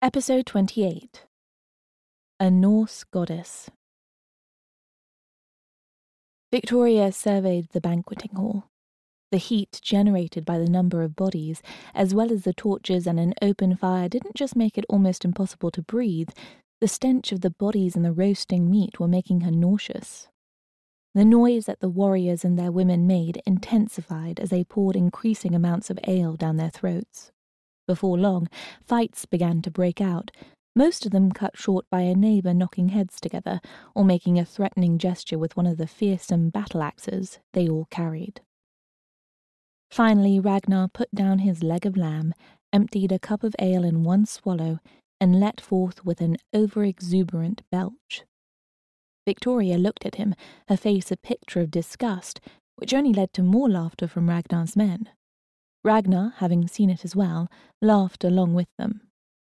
Episode 28. A Norse Goddess. Victoria surveyed the banqueting hall. The heat generated by the number of bodies, as well as the torches and an open fire, didn't just make it almost impossible to breathe. The stench of the bodies and the roasting meat were making her nauseous. The noise that the warriors and their women made intensified as they poured increasing amounts of ale down their throats. Before long, fights began to break out, most of them cut short by a neighbour knocking heads together or making a threatening gesture with one of the fearsome battle axes they all carried. Finally, Ragnar put down his leg of lamb, emptied a cup of ale in one swallow, and let forth with an over-exuberant belch. Victoria looked at him, her face a picture of disgust, which only led to more laughter from Ragnar's men. Ragnar, having seen it as well, laughed along with them.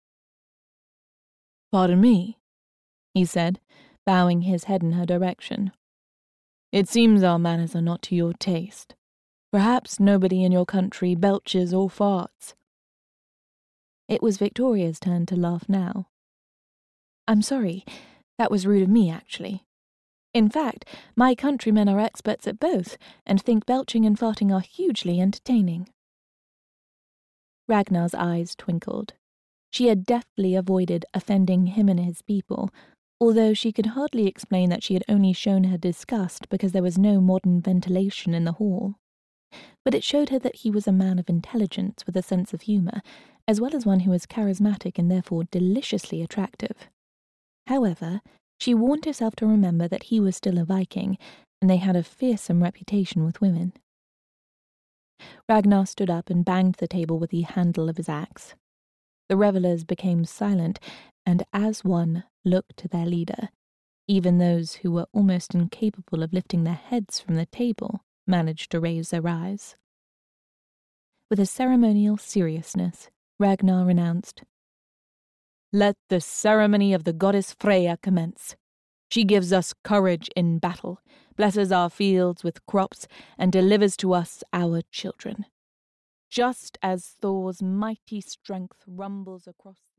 "Pardon me," he said, bowing his head in her direction. "It seems our manners are not to your taste. Perhaps nobody in your country belches or farts." It was Victoria's turn to laugh now. "I'm sorry, that was rude of me, actually. In fact, my countrymen are experts at both, and think belching and farting are hugely entertaining." Ragnar's eyes twinkled. She had deftly avoided offending him and his people, although she could hardly explain that she had only shown her disgust because there was no modern ventilation in the hall. But it showed her that he was a man of intelligence with a sense of humour, as well as one who was charismatic and therefore deliciously attractive. However, she warned herself to remember that he was still a Viking, and they had a fearsome reputation with women. Ragnar stood up and banged the table with the handle of his axe. The revellers became silent, and as one looked to their leader. Even those who were almost incapable of lifting their heads from the table managed to raise their eyes. With a ceremonial seriousness, Ragnar announced, "Let the ceremony of the goddess Freya commence. She gives us courage in battle, blesses our fields with crops, and delivers to us our children. Just as Thor's mighty strength rumbles across